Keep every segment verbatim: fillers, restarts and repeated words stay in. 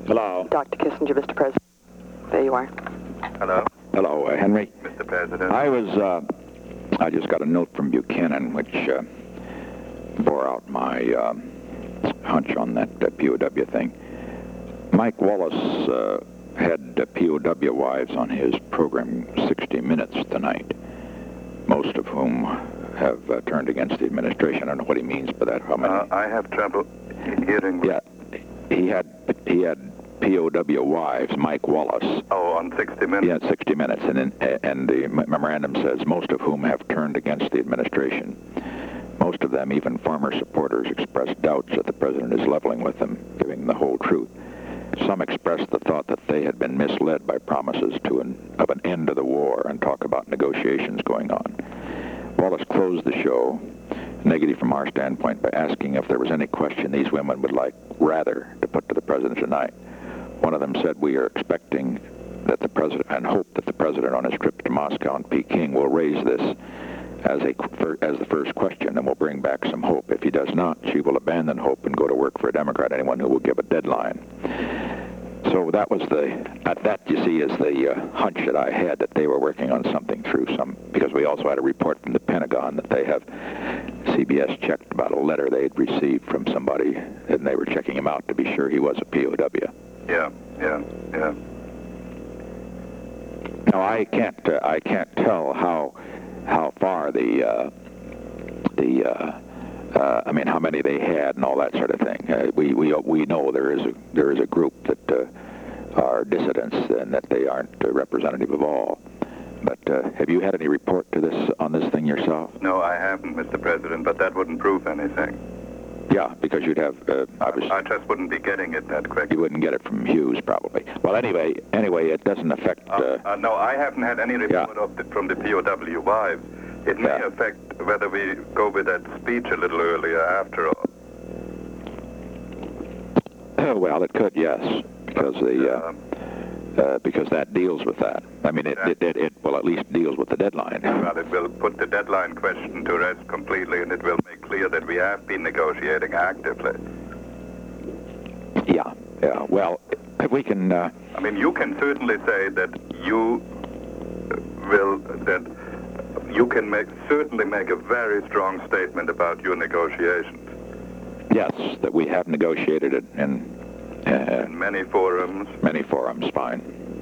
Hello. Doctor Kissinger, Mister President. There you are. Hello. Hello, uh, Henry. Mister President. I was, uh, I just got a note from Buchanan, which uh, bore out my uh, hunch on that uh, P O W thing. Mike Wallace uh, had uh, P O W wives on his program sixty minutes tonight, most of whom have uh, turned against the administration. I don't know what he means by that. How many? Uh, I have trouble hearing. Yeah, he had he had P O W wives, Mike Wallace. Oh, on sixty minutes. Yeah, sixty minutes, and in, and the memorandum says most of whom have turned against the administration. Most of them, even former supporters, expressed doubts that the president is leveling with them, giving the whole truth. Some expressed the thought that they had been misled by promises to an, of an end to the war and talk about negotiations going on. Wallace closed the show, negative from our standpoint, by asking if there was any question these women would like rather to put to the president tonight. One of them said, "We are expecting that the president and hope that the president on his trip to Moscow and Peking will raise this as a as the first question and will bring back some hope. If he does not, she will abandon hope and go to work for a Democrat, anyone who will give a deadline." So that was the, uh, that you see is the uh, hunch that I had, that they were working on something through some, because we also had a report from the Pentagon that they have, C B S checked about a letter they had received from somebody, and they were checking him out to be sure he was a P O W. Yeah, yeah, yeah. Now I can't, uh, I can't tell how, how far the, uh, the, uh, Uh, I mean, how many they had and all that sort of thing. Uh, we we we know there is a there is a group that uh, are dissidents and that they aren't uh, representative of all. But uh, have you had any report to this on this thing yourself? No, I haven't, Mister President. But that wouldn't prove anything. Yeah, because you'd have. Uh, I, was, I just wouldn't be getting it that quick. You wouldn't get it from Hughes, probably. Well, anyway, anyway, it doesn't affect. Uh, uh, uh, no, I haven't had any report yeah. of the, from the P O W wives. It may yeah. affect whether we go with that speech a little earlier after all. Uh, well, it could, yes, because the uh, uh, because that deals with that. I mean, it, yeah. it, it, it well at least deals with the deadline. Well, it will put the deadline question to rest completely, and it will make clear that we have been negotiating actively. Yeah, yeah. Well, if we can. Uh, I mean, you can certainly say that you will that. You can make, certainly make a very strong statement about your negotiations. Yes, that we have negotiated it in, uh, in many forums. Many forums, fine.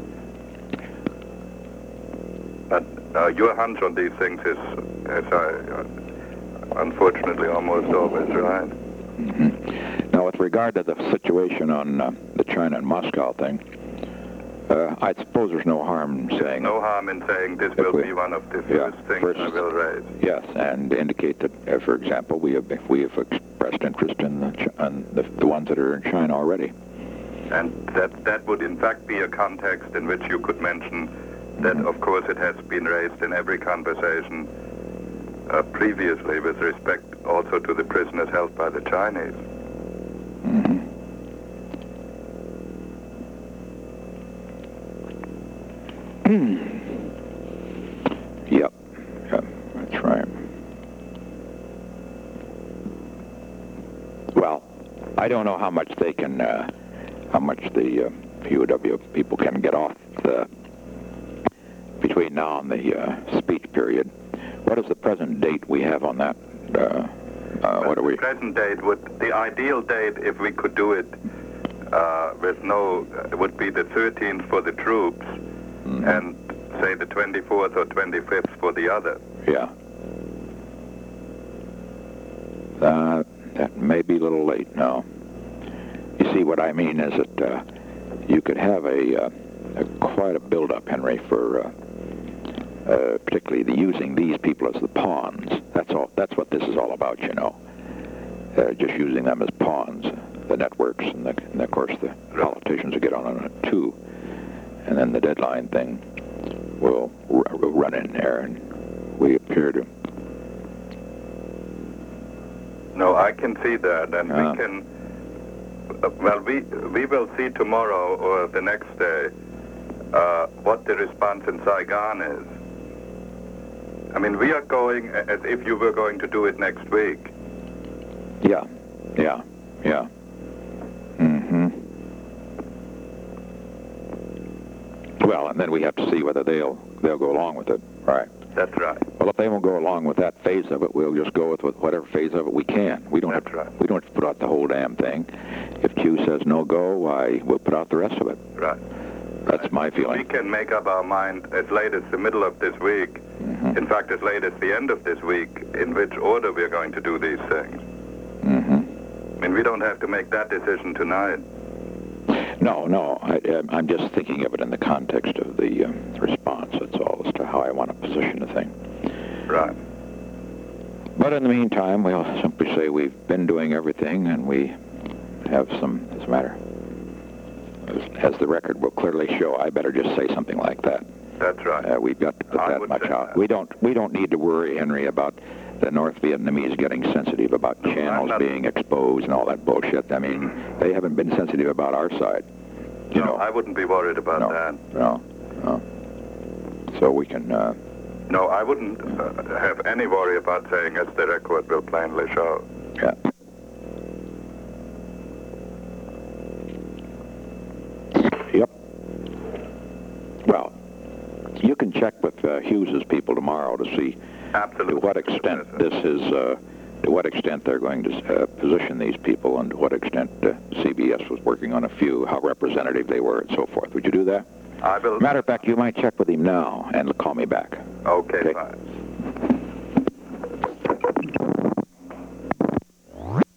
But uh, your hunch on these things is, as I, uh, unfortunately, almost always right. Mm-hmm. Now, with regard to the situation on uh, the China and Moscow thing, Uh, I suppose there's no harm There's saying... no harm in saying this will we, be one of the yeah, first things first, I will raise. Yes, and indicate that, uh, for example, we have we have expressed interest in the, in the the ones that are in China already. And that that would in fact be a context in which you could mention that, mm-hmm. of course, it has been raised in every conversation uh, previously with respect also to the prisoners held by the Chinese. Mm-hmm. Yep, yep, that's right. Well, I don't know how much they can, uh, how much the uh, P O W people can get off the, between now and the uh, speech period. What is the present date we have on that? Uh, uh, what are we? The present date would, the ideal date, if we could do it uh, with no, uh, would be the thirteenth for the troops. Mm-hmm. And say the twenty-fourth or twenty-fifth for the other. Yeah. Uh, that may be a little late now. You see, what I mean is that uh, you could have a, uh, a quite a build-up, Henry, for uh, uh, particularly the using these people as the pawns. That's all. That's what this is all about, you know. Uh, just using them as pawns, the networks, and, the, and of course the politicians will get on on it too. And then the deadline thing will, will run in there, and we appear to... No, I can see that, and uh, we can... Uh, well, we we will see tomorrow or the next day uh, what the response in Saigon is. I mean, we are going as if you were going to do it next week. Yeah, yeah, yeah. Mm-hmm. and then we have to see whether they'll they'll go along with it. Right. That's right. Well, if they won't go along with that phase of it, we'll just go with, with whatever phase of it we can. We don't That's have to, right. we don't have to put out the whole damn thing. If Q says no go, why we'll put out the rest of it. Right. That's my We feeling. can make up our mind as late as the middle of this week, Mm-hmm. in fact, as late as the end of this week, in which order we're going to do these things. Mm-hmm. I mean, we don't have to make that decision tonight. No, no. I, uh, I'm just thinking of it in the context of the uh, response. That's all, as to how I want to position the thing. Right. But in the meantime, we'll simply say we've been doing everything, and we have some. As a matter, as, as the record will clearly show, I better just say something like that. That's right. Uh, we've got to put I that would much say out. that. We don't. We don't need to worry, Henry, about the North Vietnamese getting sensitive about No, I'm channels not- being exposed and all that bullshit. I mean, they haven't been sensitive about our side. You no, know. I wouldn't be worried about no, that. no, no. So we can. Uh, No, I wouldn't uh, have any worry about saying, as the record will plainly show. yeah. Yep. Well, you can check with uh, Hughes's people tomorrow to see Absolutely. to what extent this is, uh, to what extent they're going to uh, position these people, and to what extent uh, C B S was working on a few, how representative they were, and so forth. Would you do that? I will. Matter of fact, you might check with him now and call me back. Okay, Okay. fine.